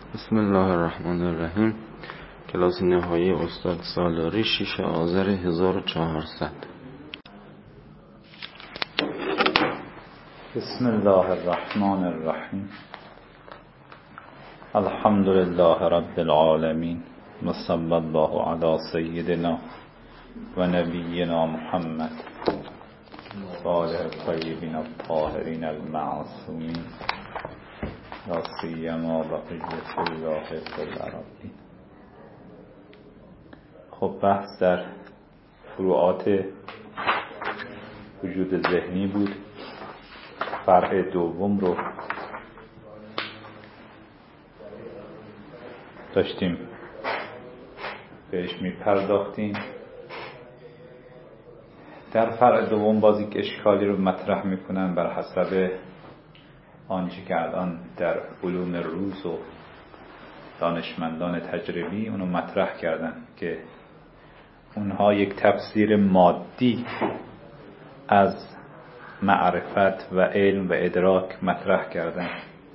بسم الله الرحمن الرحیم. کلاس نهایی استاد سالاری 6 آذر 1400. بسم الله الرحمن الرحیم. الحمد لله رب العالمین و صلی الله علی سیدنا و نبینا محمد و آله الطیبین الطاهرین المعصومین لا سیما بقیة الله فی الارضین. خب بحث در فروعات وجود ذهنی بود. فرع دوم رو داشتیم بهش میپرداختیم. در فرع دوم باز یک اشکالی رو مطرح میکنن بر حسب آنچه که الان در علوم روز و دانشمندان تجربی اونو مطرح کردن که اونها یک تفسیر مادی از معرفت و علم و ادراک مطرح کردن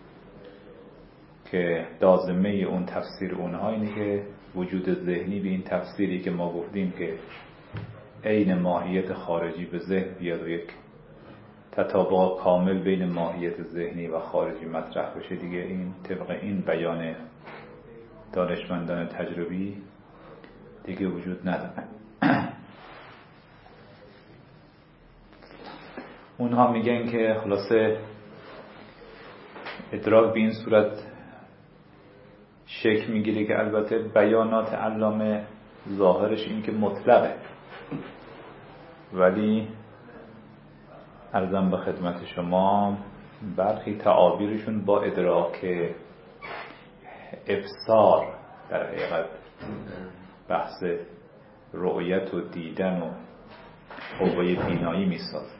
که لازمه اون تفسیر اونها اینه که وجود ذهنی به این تفسیری که ما گفتیم که عین ماهیت خارجی به ذهن بیاد و یک تطابق کامل بین ماهیت ذهنی و خارجی مطرح بشه دیگه. این طبق این بیان دانشمندان تجربی دیگه وجود نداره. اونها میگن که خلاصه ادراک به این صورت شکل میگیره که البته بیانات علامه ظاهرش این که مطلقه، ولی عرضم به خدمت شما برخی تعابیرشون با ادراک ابصار در حقیقت بحث رؤیت و دیدن و قوه بینایی میسازه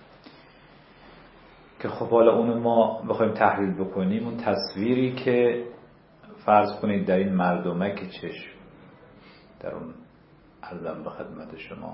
که خب حالا اونو ما بخوایم تحلیل بکنیم، اون تصویری که فرض کنید در این مردمک چشم در اون عرضم به خدمت شما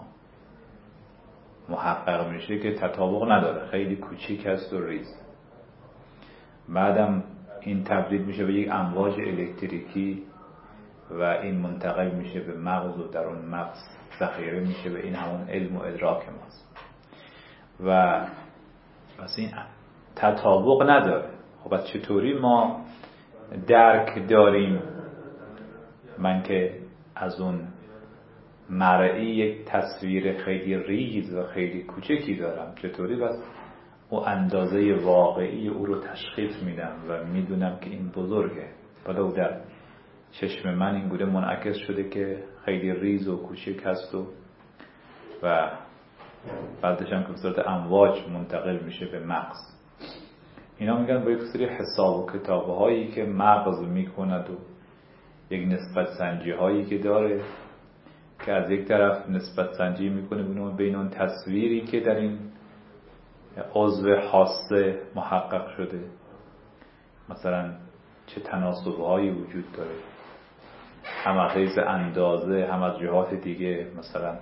محقق میشه که تطابق نداره، خیلی کوچیک هست و ریز. بعدم این تبدیل میشه به یک امواج الکتریکی و این منتقل میشه به مغز و در اون مغز ذخیره میشه به این همون علم و ادراک ماست و پس این تطابق نداره. خب از چطوری ما درک داریم من که از اون مرئی یک تصویر خیلی ریز و خیلی کوچکی دارم، چطوری بس او اندازه واقعی او رو تشخیص میدم و میدونم که این بزرگه، ولو در چشم من این گونه منعکس شده که خیلی ریز و کوچک هست و بعدش هم که به صورت امواج منتقل میشه به مغز. اینا میگن با یک سری حساب و کتابه هایی که مغز میکند و یک نسبت سنجی هایی که داره که از یک طرف نسبت سنجی میکنه بین اون تصویری که در این عضو حاسه محقق شده، مثلا چه تناسب‌هایی وجود داره، هم از حیث اندازه هم از جهات دیگه. مثلا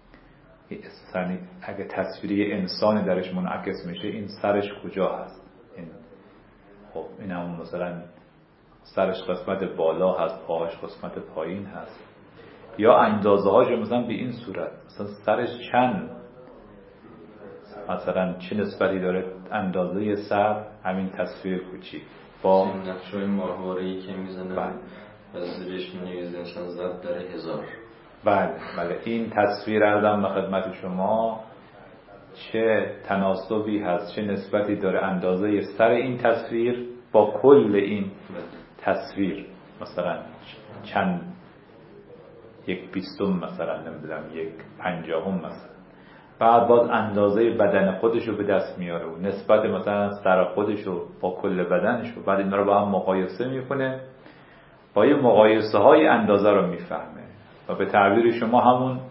اگه تصویری انسان درش منعکس میشه این سرش کجا هست، این خب این همون مثلا سرش قسمت بالا هست، پاهاش قسمت پایین هست، یا اندازه هاش مثلا به این صورت، مثلا سرش چند، مثلا چه نسبتی داره اندازه سر همین تصویر کوچیک با نقشه ماهواره‌ای که میزنن از زیرش می‌نویسن مثلا ضرب در 1000. بله این تصویر عرضم به خدمت شما چه تناسبی هست، چه نسبتی داره اندازه سر این تصویر با کل این تصویر، مثلا چند، یک 20 مثلا نمیدونم یک 50 مثلا. بعد باز اندازه بدن خودشو به دست میاره و نسبت مثلا سر خودشو با کل بدنشو، بعد اینا رو با هم مقایسه میکنه، با یه مقایسه های اندازه رو میفهمه و به تعبیر شما همون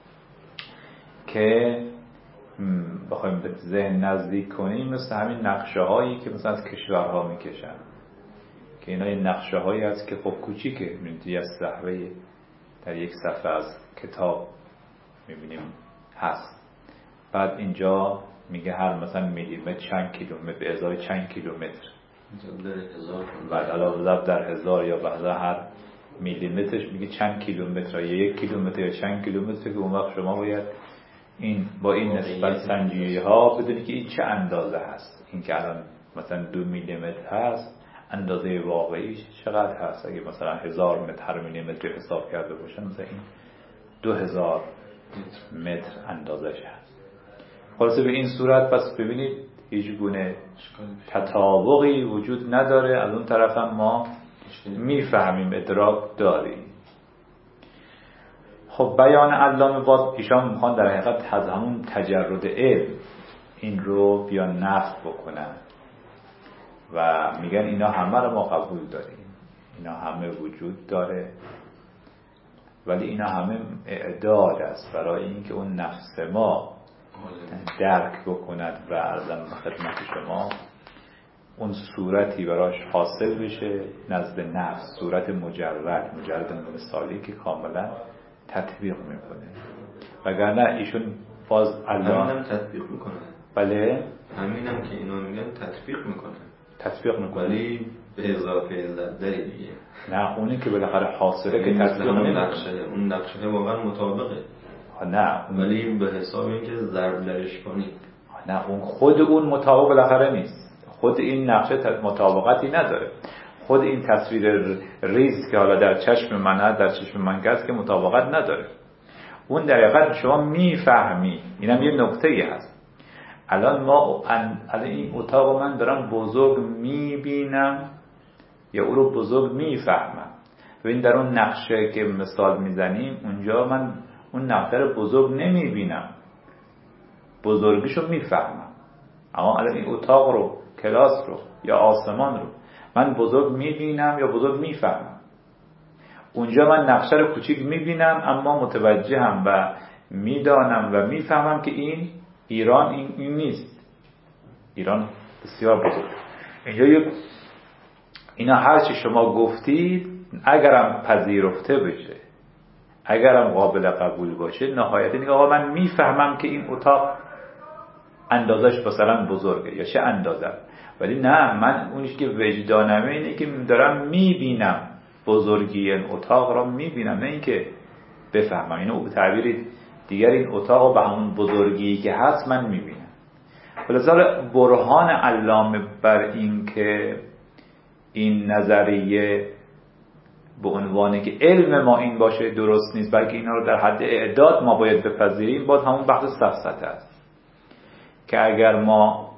که بخوایم به ذهن نزدیک کنیم مثل همین نقشه هایی که مثلا از کشورها میکشن که اینا یه نقشه هایی هست که خب کوچیکه، میبینید از صفحه در یک صفحه از کتاب میبینیم هست. بعد اینجا میگه هر مثلا میلیمتر چند کیلومتر به ازای چند کیلومتر، بعد علاوه ضرب در 1000 یا بعد هر میلیمترش میگه چند کیلومتر، یا 1 کیلومتر یا چند کیلومتر، که اون وقت شما باید این با این نسبت سنجی ها بدونی که این چه اندازه هست. این که الان مثلا 2 میلیمتر هست، اندازه واقعیش چقدر هست؟ اگه مثلا 1000 متر هر میلیمتر حساب کرده باشن، مثلا این 2000 متر اندازش هست. خلاصه به این صورت پس ببینید هیچ گونه تطابقی وجود نداره. از اون طرف هم ما میفهمیم، ادراک داریم. خب بیان علامه باز ایشان میخوان در حقیقت از همون تجرد علم این رو بیا نقد بکنن و میگن اینا همه رو ما قبول داریم، اینا همه وجود داره، ولی اینا همه اعداد است برای اینکه اون نفس ما درک بکند و عرضم خدمت شما اون صورتی براش حاصل بشه نزد نفس، صورت مجرد مثالی که کاملا تطبیق میکنه. وگرنه ایشون باز همینم تطبیق میکنه. بله همینم که اینا میگن تطبیق میکنه ولی به اضافه علت دیگه. نه اونی که بالاخره حاصله که تطبیق نمیکنه. اون نقشه واقعا مطابقه. نه ولی به حساب اینکه ضرب درش کنی. نه اون خود اون مطابق بالاخره نیست. خود این نقشه مطابقتی نداره. خود این تصویر ریز که حالا در چشم من در چشم من هست که مطابقت نداره. اون در حقیقت شما میفهمی. اینم یه نکته‌ای هست. الان این اتاق من دارم بزرگ میبینم یا او رو بزرگ میفهمم. ببین در اون نقشه که مثال میزنیم اونجا من اون نقشه رو بزرگ نمیبینم، بزرگیشو میفهمم. اما الان این اتاق رو، کلاس رو یا آسمان رو من بزرگ میبینم یا بزرگ میفهمم. اونجا من نقشه رو کوچیک میبینم اما متوجهم و میدانم و میفهمم که این ایران این نیست. ایران بسیار بزرگ. اینجا اینا هرچی شما گفتید اگرم پذیرفته بشه، اگرم قابل قبول باشه، نهایت اینه که آقا من میفهمم که این اتاق اندازش مثلا بزرگه یا چه اندازه، ولی نه، من اونیش که وجدانمه اینه که دارم میبینم بزرگی این اتاق را میبینم، نه اینکه بفهمم. اینو تعبیر دیگر این اتاق رو به همون بزرگی که هست من میبینم. بلذا برهان علامه بر این که این نظریه به عنوانی که علم ما این باشه درست نیست، بلکه اینا رو در حد اعداد ما باید بپذیریم، باز همون بحث سفسطه است که اگر ما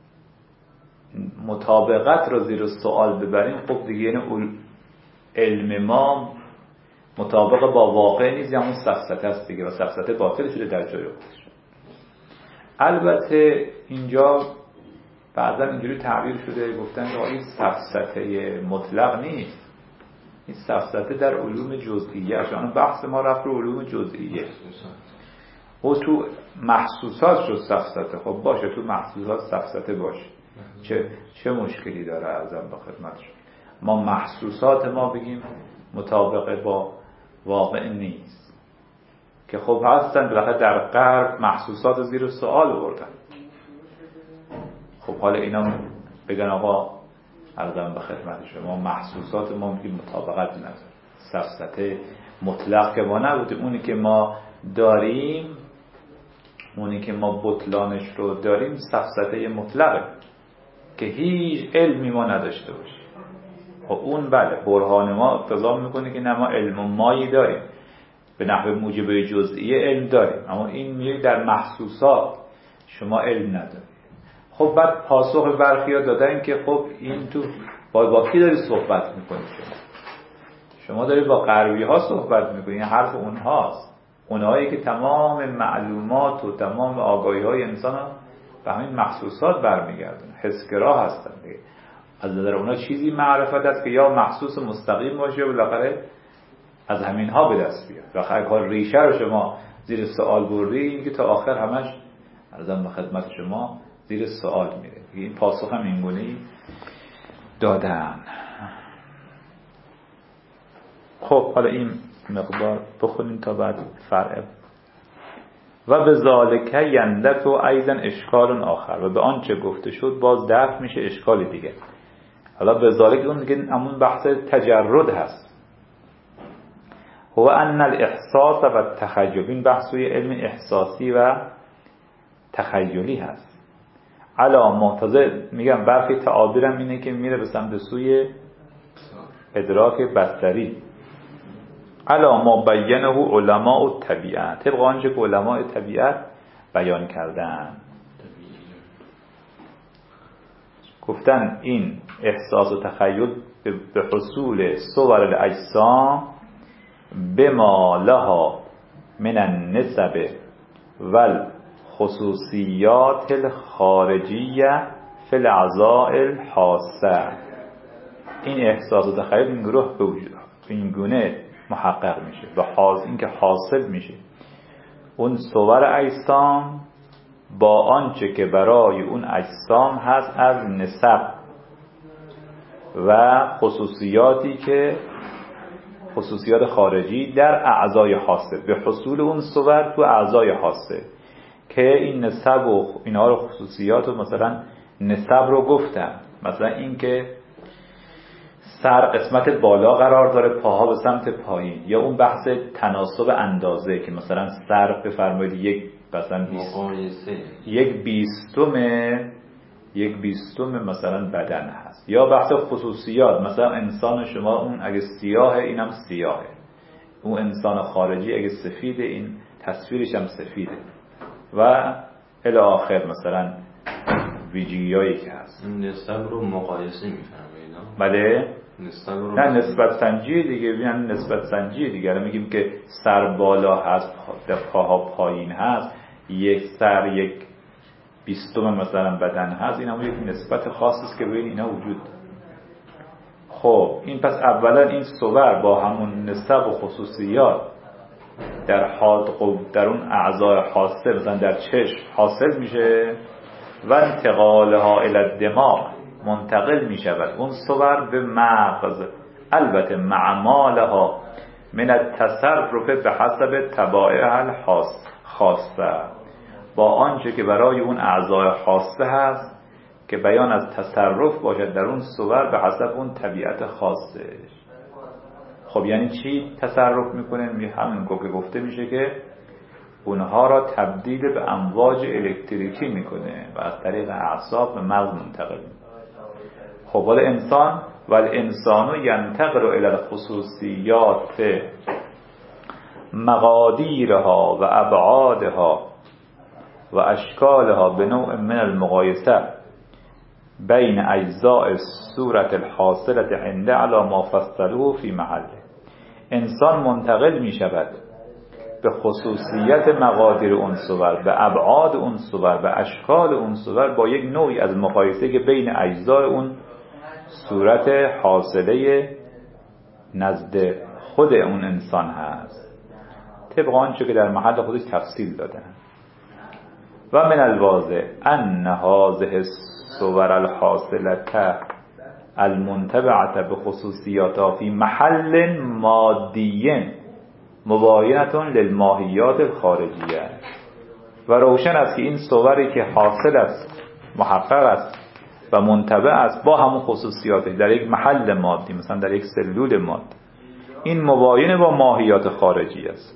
مطابقت رو زیر سوال ببریم، خب دیگه یعنی علم ما مطابق با واقع نیست، همون سفسطه است دیگه و سفسطه باطل شده در جای خودش. البته اینجا بعضا اینجوری تعبیر شده، گفتن که این سفسطه مطلق نیست، این سفسطه در علوم جزئیه. چون بحث ما رفت رو علوم جزئیه و تو محسوسات شد سفسطه. خب باشه، تو محسوسات سفسطه باشه، چه مشکلی داره؟ ازم با خدمتش ما محسوسات ما بگیم مطابق با واقع نیست، که خب هستن بالاخره در غرب محسوسات زیر سوال بردن. خب حالا اینا بگن آقا عرضم به خدمت شما محسوسات ما میگیم مطابقت نداره، سفسطه مطلق که ما نبودیم، اونی که ما داریم، اونی که ما بطلانش رو داریم سفسطه مطلقه که هیچ علمی ما نداشته باشیم. خب اون بله برهان ما اقتضا میکنه که نه، ما علم و مایی داریم، به نحو موجبه جزئیه علم داریم، اما این میگه در محسوسات شما علم ندارید. خب بعد پاسخ برخی ها دادن که خب این تو با کی داری صحبت میکنید؟ شما دارید با غربی ها صحبت میکنید، این حرف اونهاست، اونهایی که تمام معلومات و تمام آگاهی های انسان ها به همین محسوسات برمیگردن، حسگرا هستن دیگه. از نظر اونا چیزی معرفت است که یا محسوس مستقیم باشه یا بالاخره از همین ها به دست بیاد. بالاخره کار ریشه رو شما زیر سوال بردی، این که تا آخر همش عرضم به خدمت شما زیر سوال میره. این پاسخ هم اینگونه‌ای دادن. خب حالا این مقدار بخونیم تا بعد فرع. و به ذالک یندف و ایضا اشکال آخر، و به آنچه گفته شد باز دفع میشه اشکال دیگه. حالا به ذالک اون دیگه همون بحث تجرد هست. هو ان الاحساس و التخیل، این بحثوی علم احساسی و تخیلی هست. علا معتزله میگم برخی تعابیرم اینه که میره به سمت سوی ادراک بصری. علا ما بینه علماء الطبیعه، طبق آنچه که علماء طبیعت بیان کردن. گفتن این احساس و تخیل به حصول صور الاجسام بما لها من النسب والخصوصیات الخارجیه فی الاعضاء الحاسه. این احساس و تخیل این گروه به وجود این گونه محقق میشه و این که حاصل میشه اون صور اجسام با آنچه که برای اون اجسام هست از نسب و خصوصیاتی که خصوصیات خارجی در اعضای حاسه، به حصول اون صور تو اعضای حاسه که این نسب و اینها رو خصوصیات و مثلا نسب رو گفتم، مثلا این که سر قسمت بالا قرار داره، پاها به سمت پایین، یا اون بحث تناسب اندازه که مثلا سر بفرمایید یک بیستم مثلا بدن هست، یا بحث خصوصیات مثلا انسان شما اون اگه سیاهه اینم سیاهه، اون انسان خارجی اگه سفیده این تصویرش هم سفیده و الی آخر مثلا ویژگی‌هایی که هست. این نسب رو مقایسه می‌فرمایید؟ بله نه نسبت سنجی دیگه، ببینن نسبت سنجی دیگه. میگیم که سر بالا هست پاها پایین هست، یک سر یک بیستم مثلا بدن هست، این هم یک نسبت خاصی است که بین اینا وجود داره. خب این پس اولا این صور با همون نسب و خصوصیات در اون اعضای حاسه مثلا در چشم حاصل میشه و انتقالها الی الدماغ منتقل می شود اون صور به مغز، البته معمالها من التصرف به حسب طبائع الخاصه، با آنچه که برای اون اعضای خاصه هست که بیان از تصرف باشد در اون صور به حسب اون طبیعت خاصش. خب یعنی چی تصرف میکنه؟ همین که گفته میشه که اونها را تبدیل به امواج الکتریکی میکنه و از طریق اعصاب به مغز منتقل میکنه. خب ولی انسان والانسان ینتقل الی الخصوصیات مقادیرها و ابعادها و اشکالها به نوع من المقایسه بین اجزاء الصورة الحاصلة عند علی ما فصلوه فی محله. انسان منتقل می شود به خصوصیت مقادیر اون صور، به ابعاد اون صور، به اشکال اون صور با یک نوعی از مقایسه که بین اجزای اون صورت حاصله نزد خود اون انسان هست، طبق آنچه که در محل خودش تفصیل دادن. و من الواضح ان هذه الصور الحاصله المنتبعه بخصوصیاتها فی محل مادی مباینه للماهیات الخارجیه. و روشن است که این صوری که حاصل است، محقق است و منتبع است با همون خصوصیاتش در یک محل مادی، مثلا در یک سلول مادی، این مباین با ماهیات خارجی است.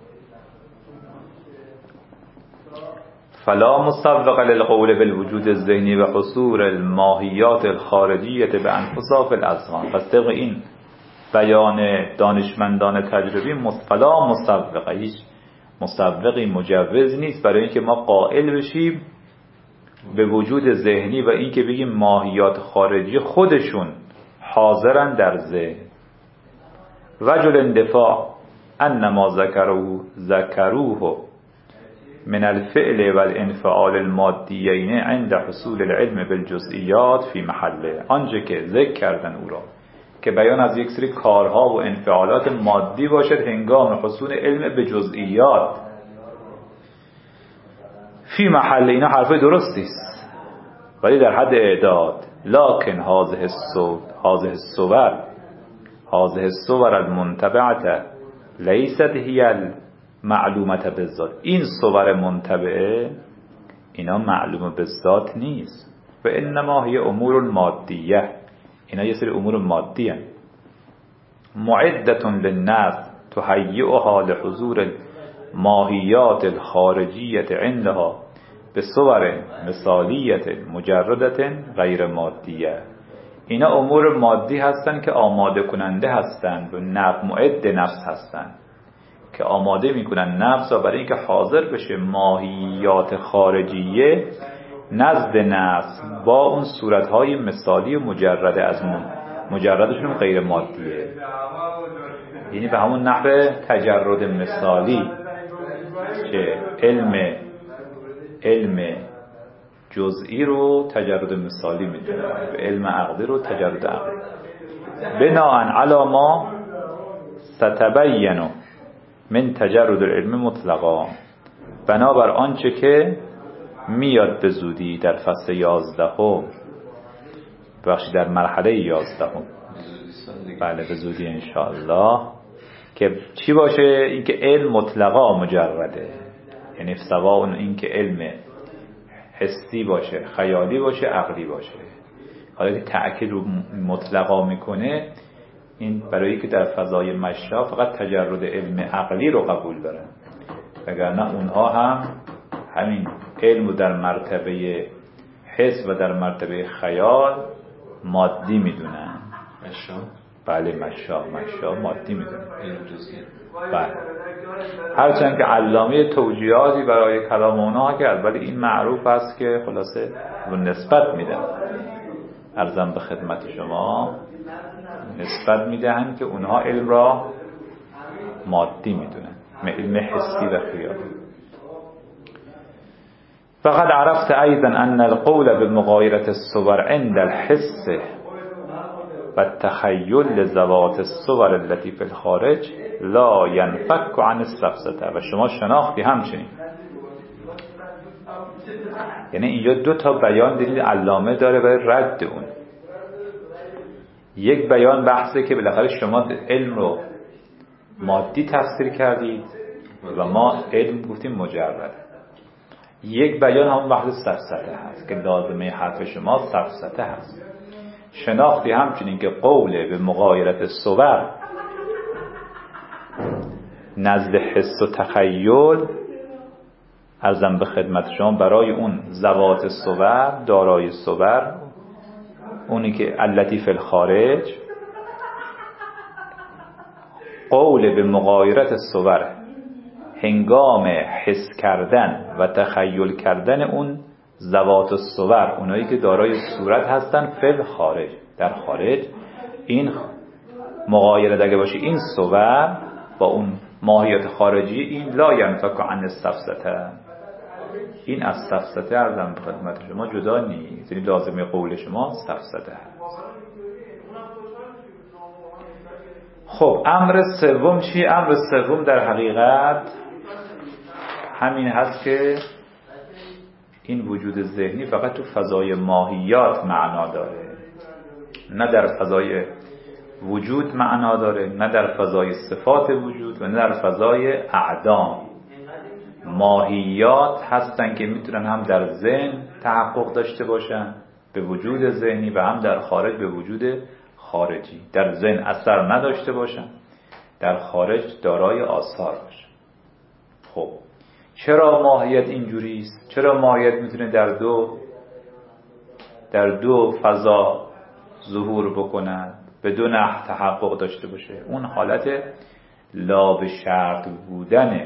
فلا مسوق للقول بالوجود الذهنی و حصول الماهیات الخارجیه به انفسها فی الاذهان. پس طبق این بیان دانشمندان تجربی فلا مسوق، هیچ مسوقی مجوز نیست برای اینکه ما قائل بشیم به وجود ذهنی و این که بگیم ماهیات خارجی خودشون حاضرن در ذهن. وجل اندفاع انما ذکروه من الفعل والانفعال المادیین عند حصول العلم بالجزئیات فی محله. آنچه که ذکر کردن او را که بیان از یک سری کارها و انفعالات مادی باشد هنگام حصول علم به جزئیات فی محله، اینا حرف درستی است ولی در حد اعداد. لکن هذه الصور المنتبعه لیست هی المعلومه بالذات. این صور منتبعه اینا معلومه بالذات نیست. و انما هی امور مادیه، اینا یه سری امور مادی هست. معدة للنفس تهيئها لحضور الماهیات الخارجیة عندها بصور مثالیة مجردة غیر مادیه. اینا امور مادی هستن که آماده کننده هستن و معد نفس هستن که آماده میکنن نفس را برای اینکه حاضر بشه ماهیات خارجیه نزد نفس با اون صورتهای مثالی مجرده از مجردشون غیر مادیه. یعنی به همون نحو تجرد مثالی که علم جزئی رو تجرد مثالی میدونه و علم عقلی رو تجرد عقلی. بناءً علی ما ستبین من تجرد العلم مطلقا، بنابر آنچه که میاد به زودی در فصل 11 بخشی در مرحله 11 بله به زودی انشاءالله که چی باشه؟ این که علم مطلقا مجرده، یعنی سواء این که علم حسی باشه، خیالی باشه، عقلی باشه. حالا که تأکید رو مطلقا میکنه این برای که در فضای مشا فقط تجرد علم عقلی رو قبول دارن، وگرنه اونها هم همین علم رو در مرتبه حس و در مرتبه خیال مادی میدونن. مشا؟ بله مشا مادی میدونن. بله. هرچند که علامه توجیهاتی برای کلام اونها کرد، ولی این معروف است که خلاصه رو نسبت میدن. عرضم به خدمت شما نسبت میدهند که اونها علم را مادی میدونن، علم حسی و خیالی. فقد عرفت ایضا ان القول بمغایرة الصور عند الحس و التخیل لذوات الصور التي في الخارج لا ينفك عن السفسطه. و شما شناختی همچنین، یعنی اینجا 2 تا بیان دلیل علامه داره برای رد اون. یک بیان بحثه که بالاخره شما علم رو مادی تفسیر کردید و ما علم گفتیم مجرد. یک بیان همون بحث سفسطه هست که لازمه حرف شما سفسطه هست. شناختی همچنین که قول به مغایرت صور نزد حس و تخیل عرضم به خدمت شما برای اون ذوات صور، دارای صور، اونی که التی فی الخارج، قول به مغایرت صور هنگام حس کردن و تخیل کردن اون ذوات الصور، اونایی که دارای صورت هستن فی الخارج، در خارج، این مغایرت اگه باشه این صور با اون ماهیت خارجی، این لا ینفک عن السفسطه، این از سفسطه عرضم به خدمت شما جدا نیست، یعنی لازمه قول شما سفسطه هست. خب امر سوم چی؟ امر سوم در حقیقت همین هست که این وجود ذهنی فقط تو فضای ماهیات معنا داره، نه در فضای وجود معنا داره، نه در فضای صفات وجود و نه در فضای اعدام. ماهیات هستن که میتونن هم در ذهن تحقق داشته باشن به وجود ذهنی و هم در خارج به وجود خارجی. در ذهن اثر نداشته باشن، در خارج دارای آثار باشن. خب چرا ماهیت اینجوری است؟ چرا ماهیت میتونه در دو فضا ظهور بکنن، به 2 نحو تحقق داشته باشه؟ اون حالت لا به شرط بودن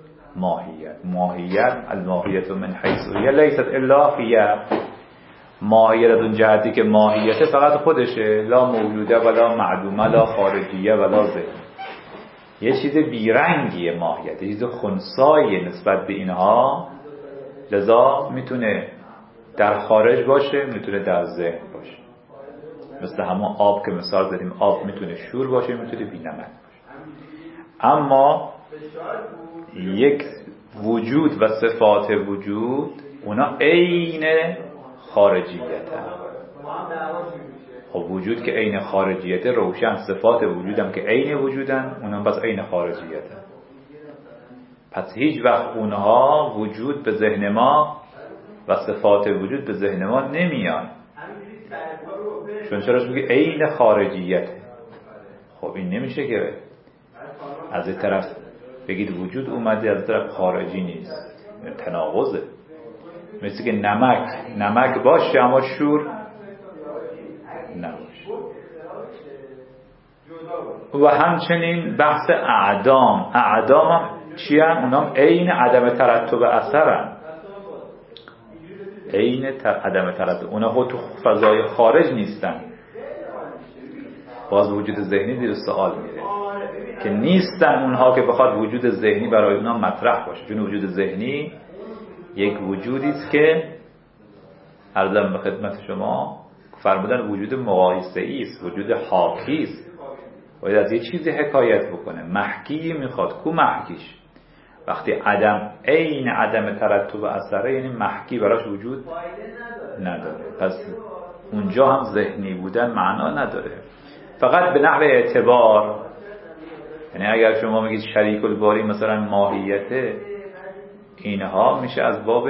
ماهیت الماهیت من حیث هی لیست الا هی. ماهیت از اون جهتی که ماهیت فقط خودشه، لا موجوده ولا معدومه لا خارجیه ولا ذهن. یه چیز بیرنگیه ماهیت، یه چیز خنثایی نسبت به اینها، لذا میتونه در خارج باشه، میتونه در ذهن باشه. مثل همون آب که مثال زدیم، آب میتونه شور باشه، میتونه بی‌نمک باشه. اما یک وجود و صفات وجود اونا عین خارجیت هست. خب وجود که عین خارجیت روشن، صفات وجودم که عین وجودن اونا بس عین خارجیت هست. پس هیچ وقت اونها وجود به ذهن ما و صفات وجود به ذهن ما نمیان، چون چراش میگه عین خارجیت. خب این نمیشه که از این طرف بگید وجود اومده، از این طرف خارجی نیست، تناقضه. مثل که نمک باشه اما شور نباشه. و همچنین بحث اعدام هم چی هم؟ اونام عین عدم ترتب اثر هم، عین عدم ترتب. اونا خود تو فضای خارج نیستن. باز وجود ذهنی دیر سوال میره که نیستن اونها که بخواد وجود ذهنی برای اونا مطرح باشه. چون وجود ذهنی یک وجودی است که عرضم به خدمت شما فرمودن وجود مقایسه‌ای است، وجود حاکی است. باید از یه چیزی حکایت بکنه، محکی میخواد. کو محکیش؟ وقتی عین عدم ترتب اثره، یعنی محکی براش وجود نداره. پس اونجا هم ذهنی بودن معنا نداره، فقط به نحو اعتبار. یعنی اگر شما میگید شریک الباری مثلا ماهیته، اینها میشه از باب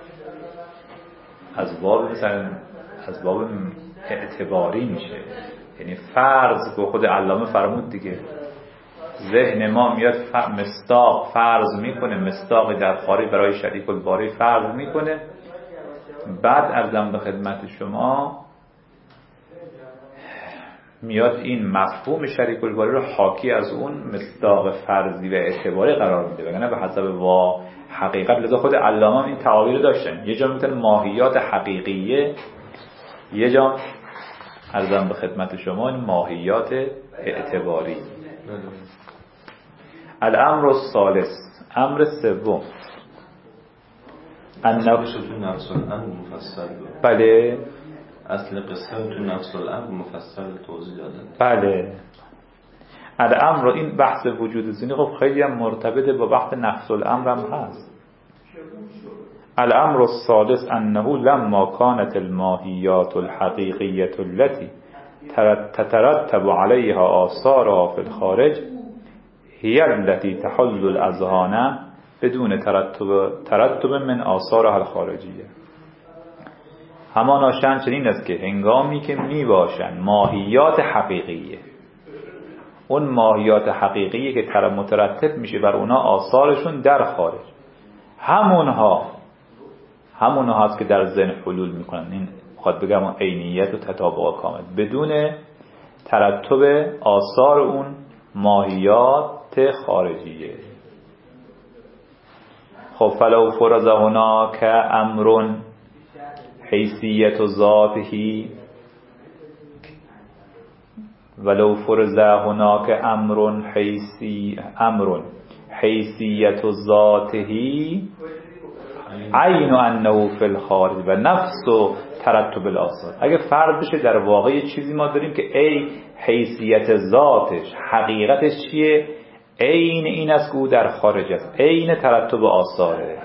مثلا از باب اعتباری میشه. یعنی فرض به خود علامه فرمود دیگه، ذهن ما میاد مصداق فرض میکنه، مصداق در خارج برای شریک الباری فرض میکنه. بعد ارزم به خدمت شما میاد این مفهوم شریک الباری رو حاکی از اون مصداق فرضی و اعتباری قرار میده، وگرنه به حسب حقیقت. لذا خود علامه این تعابیر رو داشتن. یه جا میگن ماهیات حقیقیه، یه جا ارزم به خدمت شما این ماهیات اعتباری. الامر الثالث، امر سوم، نفس تو نفس الامر مفصل بود. بله، اصل قصه تو نفس الامر مفصل توضیح دادن. بله. الامر، این بحث وجود ذهنی خب خیلی هم مرتبط با بحث نفس الامر هم هست. الامر الثالث انه لما كانت الماهیات الحقیقیة التي تترتب عليها آثارها في الخارج هي التي تحل الاذهان بدون ترتب من آثارها الخارجیه. همانا شأن چنین است که هنگامی که می باشن ماهیات حقیقیه، اون ماهیات حقیقیه که مترتب میشه بر اونا آثارشون در خارج، همونها هست که در ذهن حلول میکنن. این خواهد بگم اون عینیت و تطابق کامل بدون ترتب آثار اون ماهیات خارجیه. خب فلو فرض هناك امر حیثیت ذاته، ولو فرض هناك امر حیثیت ذاته عین انه فی الخارج و نفس و ترتب الاثار. اگه فرض بشه در واقع چیزی ما داریم که ای حیثیت ذاتش، حقیقتش چیه؟ عین این است که او در خارج است، عین ترتب آثاره،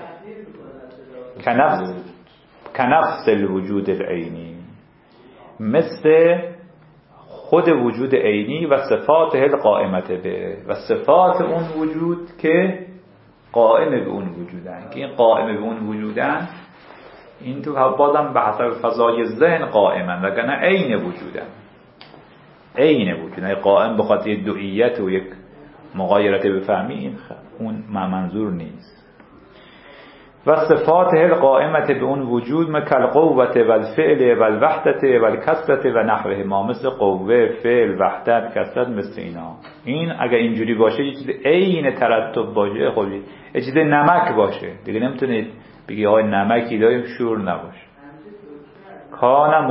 کنفس الوجود العینی، مثل خود وجود عینی و صفات القائمت به، و صفات اون وجود که قائم به اون وجودن. که این قائم به اون وجودن این تو بازم به حسب فضای ذهن قائمن، وگرنه عین وجودن. عین وجودن قائم بخاطر یک دوئیت و یک مغایرت بفهمی، اون منظور نیست. و صفات القائمت به اون وجود مثل قوت و الفعل و الوحدت و الکثرت و نحوه ما، مثل قوه، فعل، وحدت، کثرت، مثل اینا. این اگه اینجوری باشه، یه چیز عین ترتب باشه، خب یه چیز نمک باشه دیگه، نمیتونید بگی آقای نمکی داریم شور نباشه. کان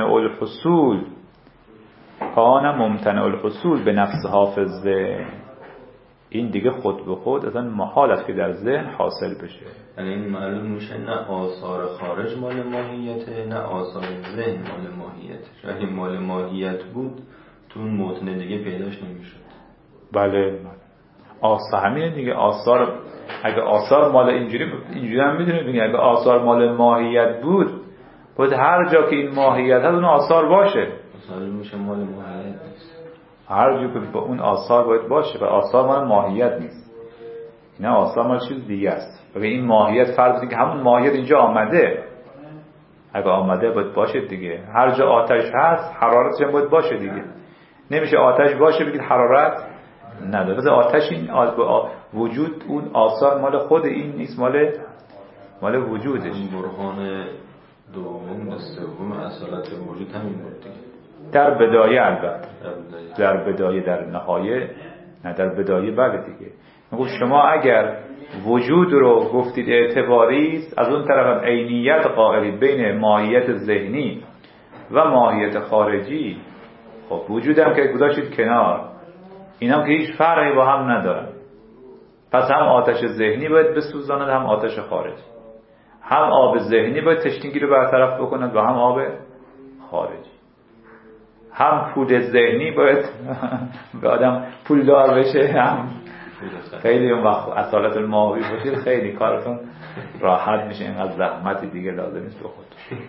ممتنع الحصول به نفس حافظه، این دیگه خود به خود اصلا محال است که در ذهن حاصل بشه. یعنی این معلوم میشه نه آثار خارج مال ماهیته، نه آثار ذهن مال ماهیته. اگه مال ماهیت بود تو اون متن دیگه پیداش نمیشد. بله آثار همینه دیگه. آثار اگه آثار مال اینجوری هم میدونید دیگه، اگه آثار مال ماهیت بود باید هر جا که این ماهیت هست اون آثار باشه. معلوم میشه مال ماهیت نیست. هر جا که با اون آثار باید باشه و آثار مال ماهیت نیست. اینا آثار مال چیز دیگه است. و این ماهیت فرض که همون ماهیت اینجا آمده، اگه آماده باید باشه دیگه. هر جا آتش هست حرارتش هم باید باشه دیگه. نمیشه آتش باشه بگید حرارت نداره. بذار آتش این وجود اون آثار مال خود این نیست، مال وجودش. برهان دوم سوم اصالت وجود همین بود دیگه. در بدایه البته در بدایه، در نهایه نه، در بدایه بله دیگه. میگم شما اگر وجود رو گفتید اعتباری است، از اون طرف هم عینیت قائلید بین ماهیت ذهنی و ماهیت خارجی، خب وجودم که گذاشتید کنار، اینا که هیچ فرقی با هم ندارن. پس هم آتش ذهنی باید بسوزاند، هم آتش خارجی. هم آب ذهنی باید تشنگی رو برطرف بکند و هم آب خارجی. هم پول ذهنی باید به آدم پول دار بشه، هم خیلی اون وقت اصالت الماهوی باشید خیلی کارتون راحت میشه، اینقدر زحمتی دیگه لازم نیست بخود.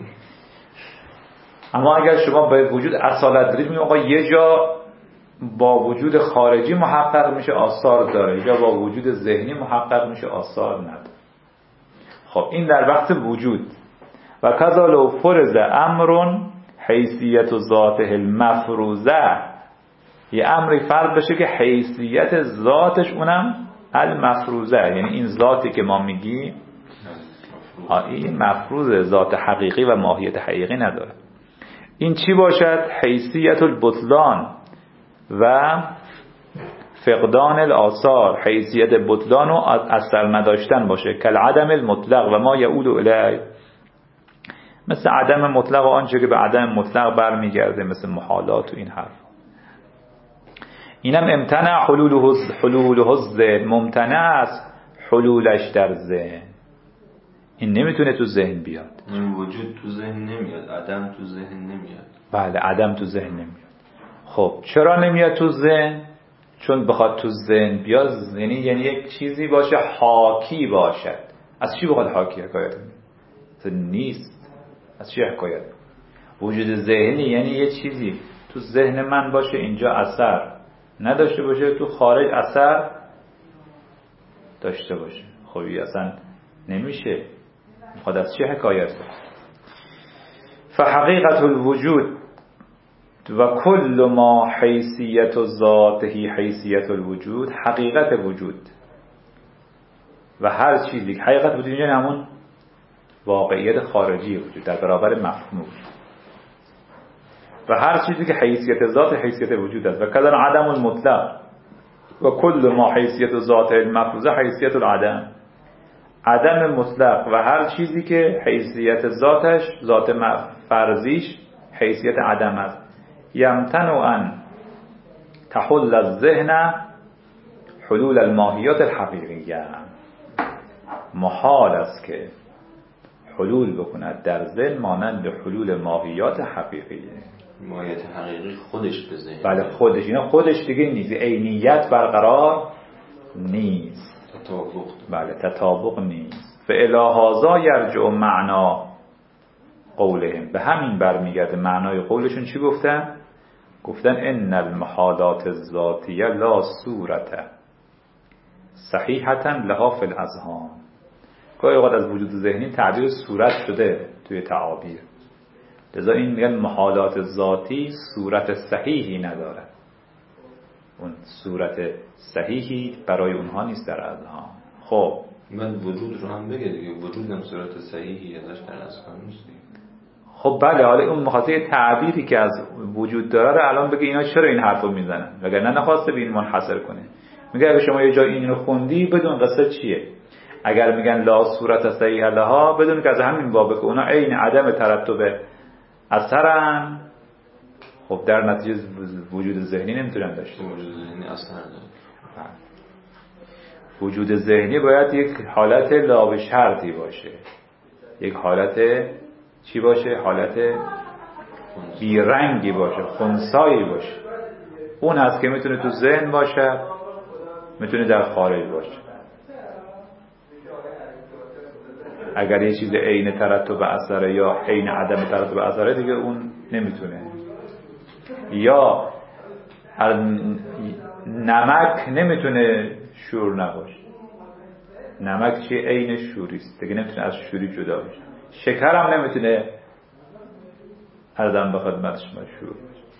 اما اگر شما به وجود اصالت دارید، میگم آقا یه جا با وجود خارجی محقق میشه آثار داره، یا با وجود ذهنی محقق میشه آثار نداره. خب این در وقت وجود. و کذا لو فرض امر حیثیت ذاته المفروضه، یه امری فرض بشه که حیثیت ذاتش اونم المفروضه، یعنی این ذاتی که ما میگی این مفروض ذات حقیقی و ماهیت حقیقی نداره. این چی باشد؟ حیثیت البطلان و فقدان الاثار، حیثیت بطلان و اثر نداشتن باشه، کل عدم المطلق و ما یعود الیه، مثل عدم مطلق و آنچه که به عدم مطلق برمیگرده، مثل محالات و این حرف. اینم امتنع حلوله الذهن، ممتنع است حلولش در ذهن. این نمیتونه تو ذهن بیاد. این وجود تو ذهن نمیاد، عدم تو ذهن نمیاد. بله عدم تو ذهن نمیاد. خب چرا نمیاد تو ذهن؟ چون بخواد تو ذهن بیاد یعنی یک چیزی باشه حاکی باشد. از چی بخواد حاکی حکایت کنه؟ نیست. از چی حکایت؟ وجود ذهنی یعنی یه چیزی تو ذهن من باشه اینجا اثر نداشته باشه، تو خارج اثر داشته باشه. خب اصلا نمیشه. میخواد از چی حکایت کنه؟ فحقیقت الوجود و کل ما حیثیت ذاته حیثیت الوجود، حقیقت وجود و هر چیزی، حقیقت وجود یعنی همون واقعیت خارجی وجود در برابر مفهوم، و هر چیزی که حیثیت ذات حیثیت وجود است. و کذا عدم المطلق و کل ما حیثیت ذاته المفروضه حیثیت العدم، عدم مطلق و هر چیزی که حیثیت ذاتش ذات فرضیش حیثیت عدم است. یمتنع ان تحل الذهن حلول الماهیات الحقیقیه، محال است که حلول بکند در ذهن مانند حلول ماهیات حقیقیه. ماهیت حقیقی خودش به ذهن، بله خودش، اینا خودش دیگه نیست، عینیت برقرار نیست، تطابق، بله تطابق نیست. فالهذا یرجع معنا قولهم، به همین برمیگرده معنای قولشون. چی گفتن؟ گفتن ان المحالات الذاتیه لا صورت صحیحتا لها فی الاذهان. گاهی اوقات از وجود ذهنی تعبیر صورت شده توی تعابیر، لذا این میگن محالات ذاتی صورت صحیحی نداره، اون صورت صحیحی برای اونها نیست در اذهان. خب من وجود رو هم بگه دیگه، وجود هم صورت صحیحی ازش در اذهان نیست. خب بله، حالا اون مخاطب تعبیری که از وجود داره رو الان بگه اینا چرا این حرفو میزنن، وگرنه نخواسته به این منحصر کنه. میگه اگه شما یه جای این رو خوندی بدون قصه چیه. اگر میگن لا صورت صحیح لها، بدون که از همین بابه که اونا عین عدم ترتب اثرن، خب در نتیجه وجود ذهنی نمیتونن داشته. وجود ذهنی اثر داره. وجود ذهنی باید یک حالت لا به شرطی باشه، یک حالت چی باشه؟ حالت بیرنگی باشه، خنثایی باشه. اون هست که میتونه تو ذهن باشه، میتونه در خارج باشه. اگر یه چیز عین ترتب اثر یا عین عدم ترتب اثر دیگه اون نمیتونه. یا نمک نمیتونه شور نباشه. نمک چیه؟ عین شوری است دیگه، نمیتونه از شوری جدا بشه. شکر هم نمیتونه عرضم به خدمت شما شروع.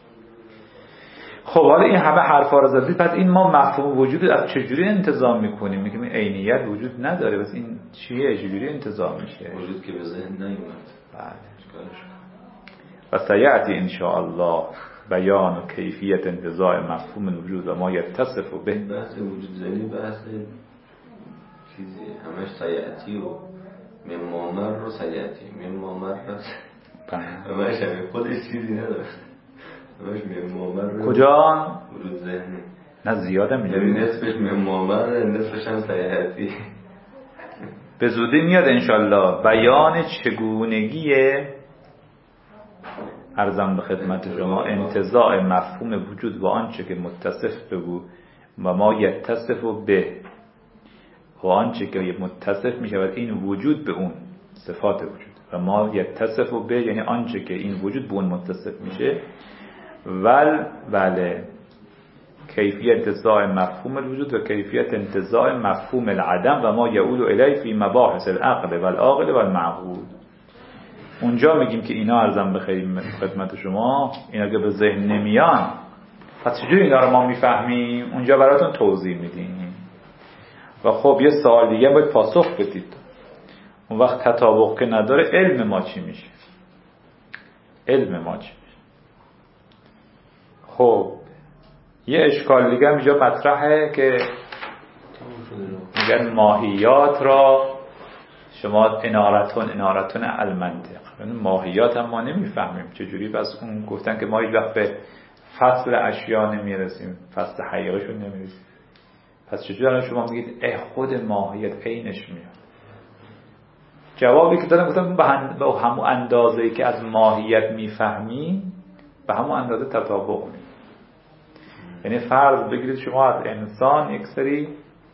خب حالا این همه حرفا رو زدید، پس این ما مفهوم وجود از چجوری انتظام میکنیم؟ میگیم این عینیت وجود نداره، بس این چیه؟ چجوری انتظام میشه؟ وجود که به ذهن نیومد. بله. و سیأتی ان شاء الله بیان و کیفیت انتزاع مفهوم الوجود و ما یتصف به. بحث وجود زنی بحث چیزی همش سیأتی و ممامر رو سیأتی ممامر رو همش همه خودش چیزی نداره، همش ممامر رو کجا؟ وجود ذهنی نه زیاده میده، نصفش ممامر نصفش هم سیأتی. به زودی میاد انشالله بیان چگونگی عرضم به خدمت شما انتزاع مفهوم وجود و آنچه که متصف به بود و ما یتصف به و آنچه که متصف می شود این وجود به اون صفات وجود و ما یتصف به یعنی آنچه که این وجود به اون متصف میشه. بله کیفیت انتزاع مفهوم الوجود و کیفیت انتزاع مفهوم العدم و ما یعود الیه فی مباحث العقل و العاقل و المعقول. اونجا میگیم که اینا عرضم به خدمت شما اینا که به ذهن نمیان، پس چجوری اینا رو ما میفهمیم؟ اونجا براتون توضیح میدیم. و خب یه سوال دیگه باید پاسخ بدید، اون وقت تطابق که نداره علم ما چی میشه؟ علم ما چی میشه؟ خب یه اشکال دیگه اینجا مطرحه که میگن ماهیات را شما انارتون المنطق، یعنی ماهیات هم ما نمیفهمیم چجوری. پس اون گفتن که ما هیچ وقت به فصل اشیا نمیرسیم، فصل حقیقشون نمیرسیم. پس چجوری الان شما میگید خود ماهیت عینش میاد؟ جوابی که دادم گفتم به همون اندازه‌ای که از ماهیت میفهمی به همون اندازه تطابق میاد. یعنی فرض بگیرید شما از انسان یک سری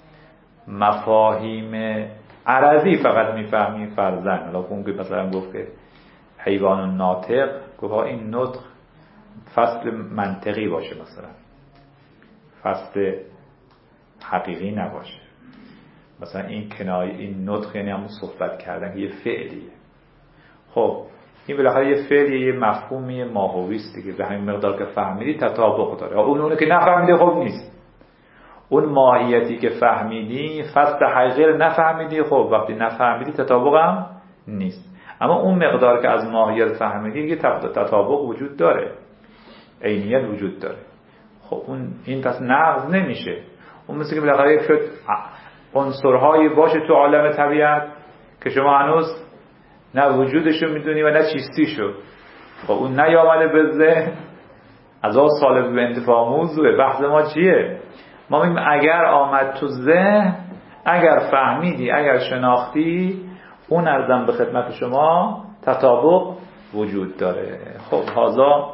مفاهیم عرضی فقط میفهمی، فرضاً حالا اون که مثلا گفت که حیوان ناطق، گفت این نطق فصل منطقی باشه، مثلا فصل حقیقی نباشه، مثلا این کنایه این نطق یعنی همون صحبت کردن یه فعلیه. خب این بالاخره یه فعلیه، یه مفهومی ماهوی است دیگه، به همین مقدار که فهمیدی تطابق داره. اون که نفهمیده خب نیست. اون ماهیتی که فهمیدی فصل حقیقی رو نفهمیدی، خب وقتی نفهمیدی تطابق هم نیست. اما اون مقدار که از ماهیت فهمیدی یه تطابق وجود داره، عینیت وجود داره. خب این پس نقض نمیشه. اون مثل که بالاخره یک شد عنصرهایی باشه تو عالم طبیعت که شما هنوز نه وجودشو میدونی و نه چیستیشو. خب اون نیامده به ذهن، از آن سال به انتفاع موضوعه. بحث ما چیه؟ ما میگیم اگر آمد تو ذهن، اگر فهمیدی، اگر شناختی، اون ارزم به خدمت شما تطابق وجود داره. خب هذا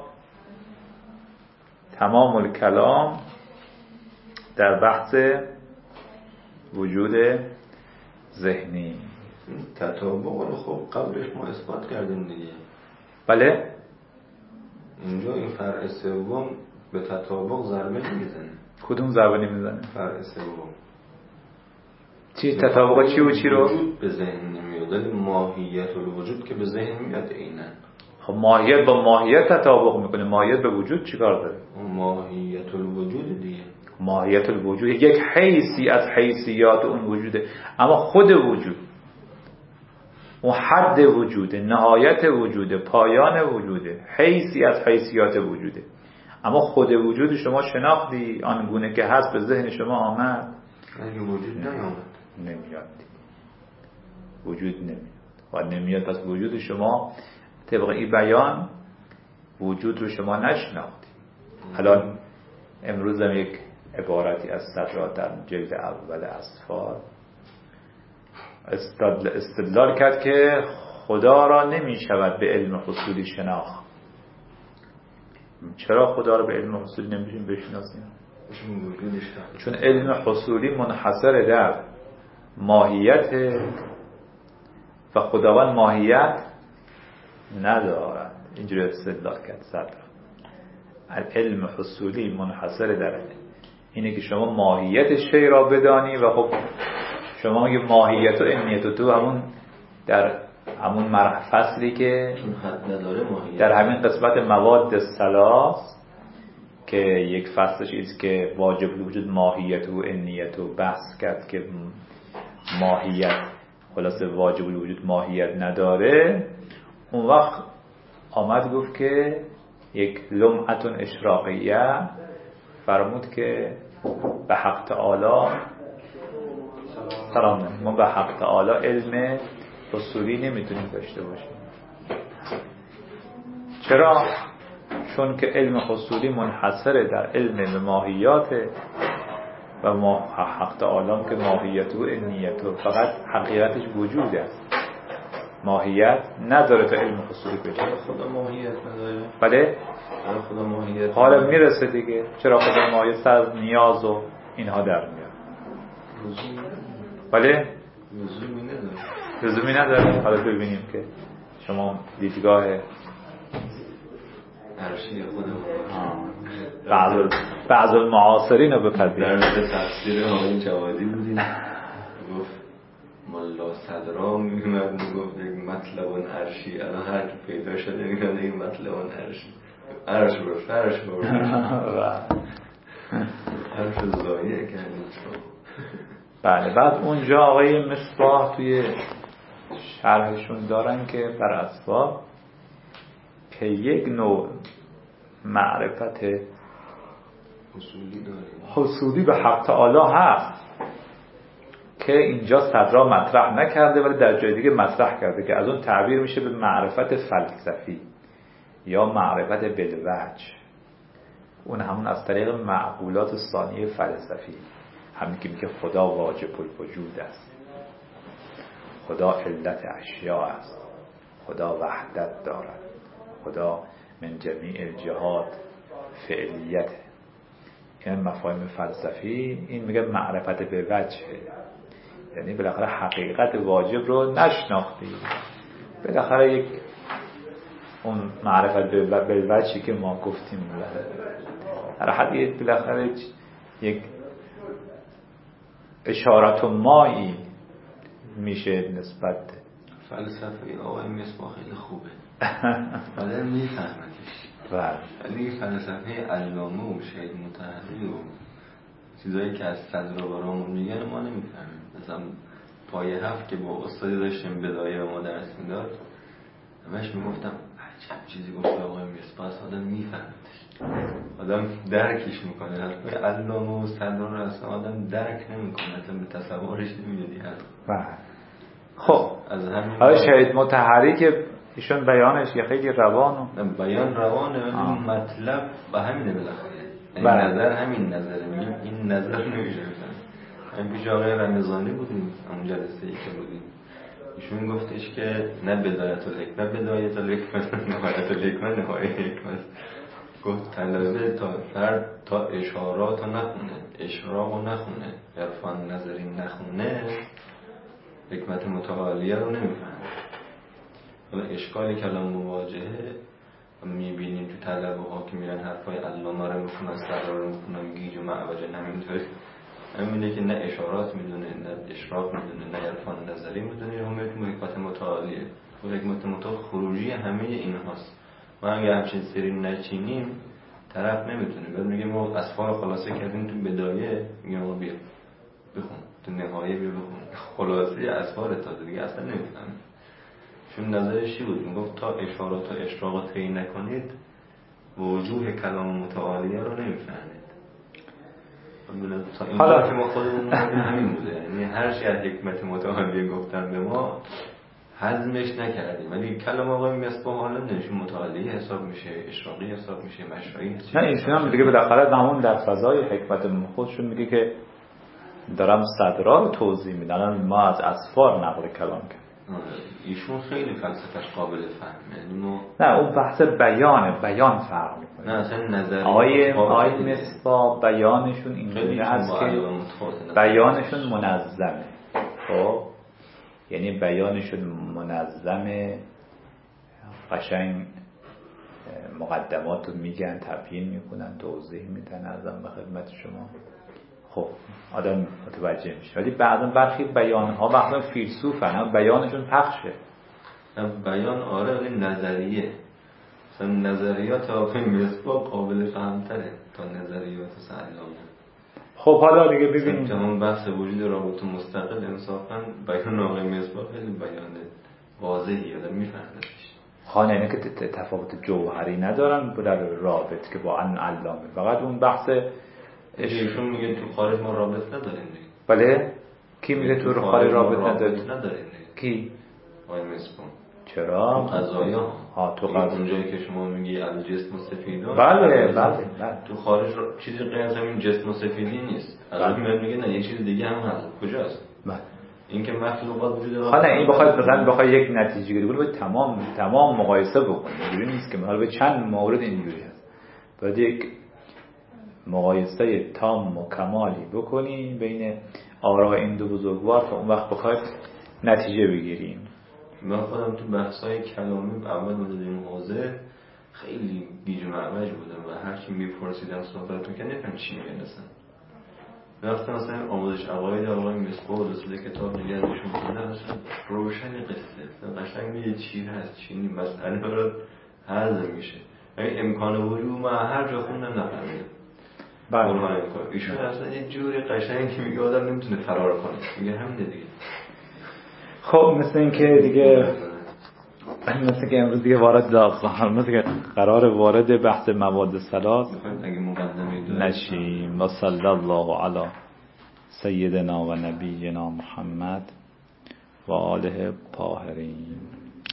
تمام الکلام در بحث وجود ذهنی. تطابق رو خب قبلش ما اثبات کردیم دیگه. بله اینجا این فرع سوم به تطابق ضربه نمیزنه. کدوم ضربه نمیزنه؟ فرع سوم چی تطابق چی و چی رو؟ وجود به ذهن نمیاد، ولی ماهیت الوجود که به ذهن میاد عیناً. خب ماهیت با ماهیت تطابق میکنه، ماهیت به وجود چیکار داره؟ ماهیت الوجود دیگه. ماهیت الوجود یک حیثی از حیثیات اون وجوده، اما خود وجود اون حد وجوده، نهایت وجوده، پایان وجوده، حیثی از حیثیات وجوده. اما خود وجود شما شناختی آنگونه که هست به ذهن شما آمد؟ اگه وجود نیامد نمیاد، وجود نمیاد و نمیاد. پس وجود شما طبق این بیان وجود رو شما نشناختی. الان امروز هم یک عبارتی از صدرا در جلد اول اصفار استدلال کرد که خدا را نمی شود به علم حصولی شناخت. چرا خدا را به علم حصولی نمیشیم بشناسیم؟ چون علم حصولی منحصر در ماهیت و خداوند ماهیت ندارد. اینجوری استدلال کرد صدر. علم حصولی منحصر در اینه که شما ماهیت شی را بدانی و خب شما میگه ماهیت و علمیت و تو همون در همون فصلی که حد نداره ماهیت در همین قسمت مواد ثلاث که یک فصلش است که واجب وجود ماهیت و انیت و بحث کرد که ماهیت خلاصه واجب وجود ماهیت نداره. اون وقت آمد گفت که یک لمعتون اشراقیه فرمود که به حق تعالی سلام، ما به حق تعالی علم اصولی نمیتونیم داشته باشیم. چرا؟ چون که علم اصولی منحصره در علم ماهیات و ما حق تعالی که ماهیت و انیت و فقط حقیقتش وجود است، ماهیت نداره تا علم اصولی بشه. خدا ماهیت نداره. بله خدا ماهیت حالا میرسه دیگه. چرا خدا ماهیت از نیاز و اینها در میاد. بله لزومی نداره. حالا ببینیم که شما دیدگاه عرشی خودمون بعض المعاصرین رو بپذیریم. در مورد تفسیر آقای جوادی بودیم گفت ملا صدرا میگمد میگفت یک مطلب عرشی، الان هر که پیدا شده میگن این مطلب عرشی، عرش رو فرش رو عرش رو ضایع کردیم. بله. بعد اونجا آقای مصباح توی شرحشون دارن که بر اسباب که یک نوع معرفت حصولی به حق تعالی هست که اینجا صدرا مطرح نکرده ولی در جای دیگه مطرح کرده که از اون تعبیر میشه به معرفت فلسفی یا معرفت بالوجه. اون همون از طریق معقولات ثانیه فلسفی، همین که میگه خدا واجب الوجود است، خدا علت اشیاء است، خدا وحدت دارد، خدا من جمیع الجهات فعلیت. این مفاهیم فلسفی. این میگه معرفت به وجه، یعنی بالاخره حقیقت واجب رو نشناختی، بالاخره یک اون معرفت به وجهی که ما گفتیم در حدی بالاخره یک اشارت و مایی میشه نسبت. فلسفه آقای مصباح خیلی خوبه ولی میفهمتش. ولی فلسفه علامه و شهید مطهری و چیزایی که از صدر برامون میگن ما نمیفهمیم. مثلا پایه 7 که با استادی داشتیم بدایه ما درس میداد، همش میگفتم عجب چیزی گفت آقای مصباح، آدم میفهمتش، آدم درکش میکنه. حرف علامه و صدر رو اصلا آدم درک نمیکنه، اصلا به تصورش نمیادی. خب از همین آقای شهید مطهری که ایشون بیانش یه خیلی روانه، بیان روانه ولی مطلب به همینه بالاخره. این نظر همین نظره، میگیم این نظر نمیشه بفهم. همین پیش آقای رمضانی بودیم همون جلسه ای که بودیم، ایشون گفتش که نه بدایت الحکمت بدایت الحکمت، نهایت الحکمت نهایت الحکمت. گفت طلبه تا فرد تا اشارات نخونه، اشراق نخونه، عرفان نظری نخونه، حکمت متعالیه رو نمیفهمه. حالا اشکال کلام مواجهه میبینیم تو طلبه ها که میرن حرفای علامه رو میخونن، صدر رو میخونن، گیج و معوجه نمیدونه، همینه که نه اشارات میدونه، نه اشراق میدونه، نه عرفان نظری میدونه، همه حکمت متعالیه. و حکمت متعال خروجی همه این هاست. ما اگه همچین سری نچینیم طرف نمیتونه. بعد میگه ما اسفار خلاصه کردیم تو بدایه، میگه ما بیا بخون تو نهایه، بیا بخون خلاصه اسفار تا دیگه اصلا نمیفهمه. چون نظرش چی بود؟ میگفت تا اشارات و اشراقات طی نکنید وجوه کلام متعالیه رو نمیفهمید. حالا که ما خودمون همین بوده، یعنی هر چی از حکمت متعالیه گفتن به ما هضمش نکردیم، ولی کلام آقای مصباح حالا نمیشه متعالیه حساب میشه، اشراقی حساب میشه، مشروعی حساب. نه ایشون هم دیگه بالاخره همون در فضای حکمت خودشون میگه که دارم صدرا رو توضیح میدن، ما از اسفار نقل کلام کردیم. ایشون خیلی فلسفه‌اش قابل فهمه، یعنی ما نه اون بحث بیان فرق میکنه. نه اصلا نظر آقای مصباح بیانشون اینجوری هست که بیانشون منظمه. خب یعنی بیانشون منظمه، قشنگ مقدمات رو میگن، تبیین میکنن، توضیح میدن، ازم به خدمت شما. خب آدم متوجه میشه. ولی بعضا برخی بیانها بعضا فیلسوفن، بیانشون پخشه. بیان آره ولی نظریه، مثلا نظریات آقای مصباح قابل فهمتره تا نظریات علامه. خب حالا دیگه ببینیم همون بحث وجود رابط مستقل انصافا بیان آقای مصباح خیلی بیان واضحی آدم میفهمدش. خانه اینه که تفاوت جوهری ندارن در رابط که با علامه، فقط اون بحث ایشون میگه تو خارج ما رابط نداریم دیگه. بله کی میگه تو خارج رابط نداریم کی؟ آقای مصباح. چرا؟ تو قضایا تو قضایا اونجایی که شما میگی الجسم سفیدون، بله تو خارج چیزی غیر از همین جسم سفیدی نیست. الان میگه نه یه چیز دیگه هم هست. کجاست؟ بله این که مخلوقات وجود داره. حالا این بخواد یک نتیجه گیری کنه، تمام مقایسه بکنه. اینجوری نیست که حالا به چند مورد اینجوری هست. باید یک مقایسه تام و کمالی بکنیم بین آراء این دو بزرگوار که اون وقت بخواید نتیجه بگیریم. من خودم تو بحث‌های کلامی اول مدادیم حوزه خیلی گیج و معوج بودم و هر چی میپرسیدم صحبتون که نفهم چی میگن اصلا. وقتی مثلا آموزش عقاید آقای مصباح و رسول کتاب نگردشون خوندم اصلا روشن قصه قشنگ میگه چی هست چی نیست، مسئله رو حل میشه. یعنی امکان وجود من هر جا خوندم نفهمیدم. بله ایشون اصلا یه جوری قشنگی میگه آدم نمیتونه فرار کنه. میگه همینه دیگه. خب مثل این که دیگه مثل که امروز دیگه مثل که قرار وارد بحث مواد ثلاث نشیم. و صلی الله علی سیدنا و نبینا محمد و آله طاهرین.